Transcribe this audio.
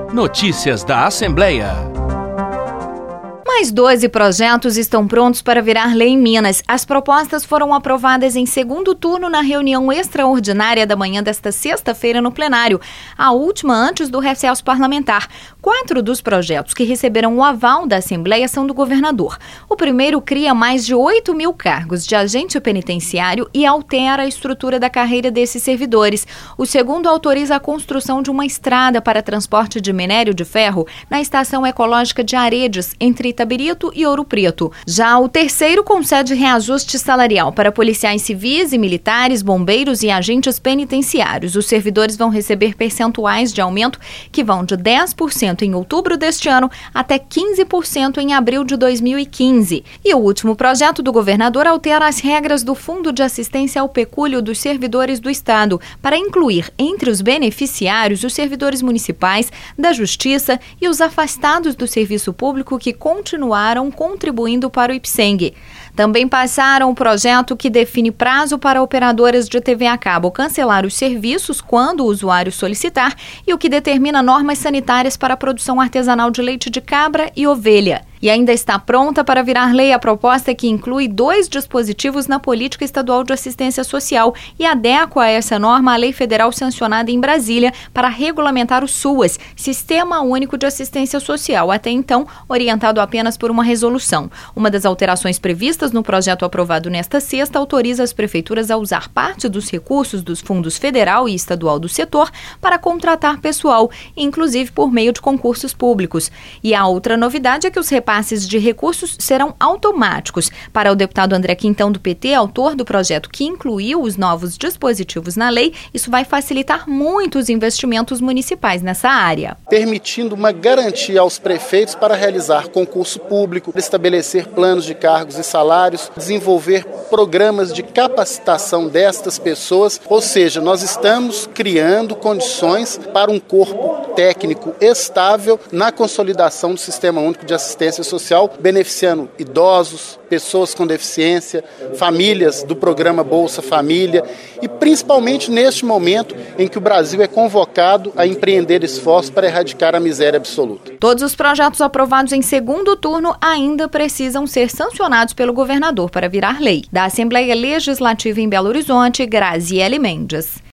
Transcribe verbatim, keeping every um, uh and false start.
Notícias da Assembleia. Mais doze projetos estão prontos para virar lei em Minas. As propostas foram aprovadas em segundo turno na reunião extraordinária da manhã desta sexta-feira no plenário, a última antes do recesso parlamentar. Quatro dos projetos que receberam o aval da Assembleia são do governador. O primeiro cria mais de oito mil cargos de agente penitenciário e altera a estrutura da carreira desses servidores. O segundo autoriza a construção de uma estrada para transporte de minério de ferro na estação ecológica de Aredes, entre Itabirito e Ouro Preto. Já o terceiro concede reajuste salarial para policiais civis e militares, bombeiros e agentes penitenciários. Os servidores vão receber percentuais de aumento que vão de dez por cento em outubro deste ano até quinze por cento em abril de dois mil e quinze. E o último projeto do governador altera as regras do Fundo de Assistência ao Pecúlio dos Servidores do Estado para incluir entre os beneficiários os servidores municipais, da Justiça e os afastados do serviço público que continuaram contribuindo para o I P S E N G. Também passaram o projeto que define prazo para operadoras de T V a cabo cancelar os serviços quando o usuário solicitar e o que determina normas sanitárias para a produção artesanal de leite de cabra e ovelha. E ainda está pronta para virar lei a proposta que inclui dois dispositivos na Política Estadual de Assistência Social e adequa a essa norma a lei federal sancionada em Brasília para regulamentar o SUAS, Sistema Único de Assistência Social, até então orientado apenas por uma resolução. Uma das alterações previstas no projeto aprovado nesta sexta autoriza as prefeituras a usar parte dos recursos dos fundos federal e estadual do setor para contratar pessoal, inclusive por meio de concursos públicos. E a outra novidade é que os repasses de recursos serão automáticos. Para o deputado André Quintão, do P T, autor do projeto que incluiu os novos dispositivos na lei, isso vai facilitar muito os investimentos municipais nessa área. Permitindo uma garantia aos prefeitos para realizar concurso público, estabelecer planos de cargos e salários, desenvolver programas de capacitação destas pessoas, ou seja, nós estamos criando condições para um corpo técnico estável na consolidação do Sistema Único de Assistência Social, beneficiando idosos, pessoas com deficiência, famílias do programa Bolsa Família e principalmente neste momento em que o Brasil é convocado a empreender esforços para erradicar a miséria absoluta. Todos os projetos aprovados em segundo turno ainda precisam ser sancionados pelo governador para virar lei. Da Assembleia Legislativa em Belo Horizonte, Graziele Mendes.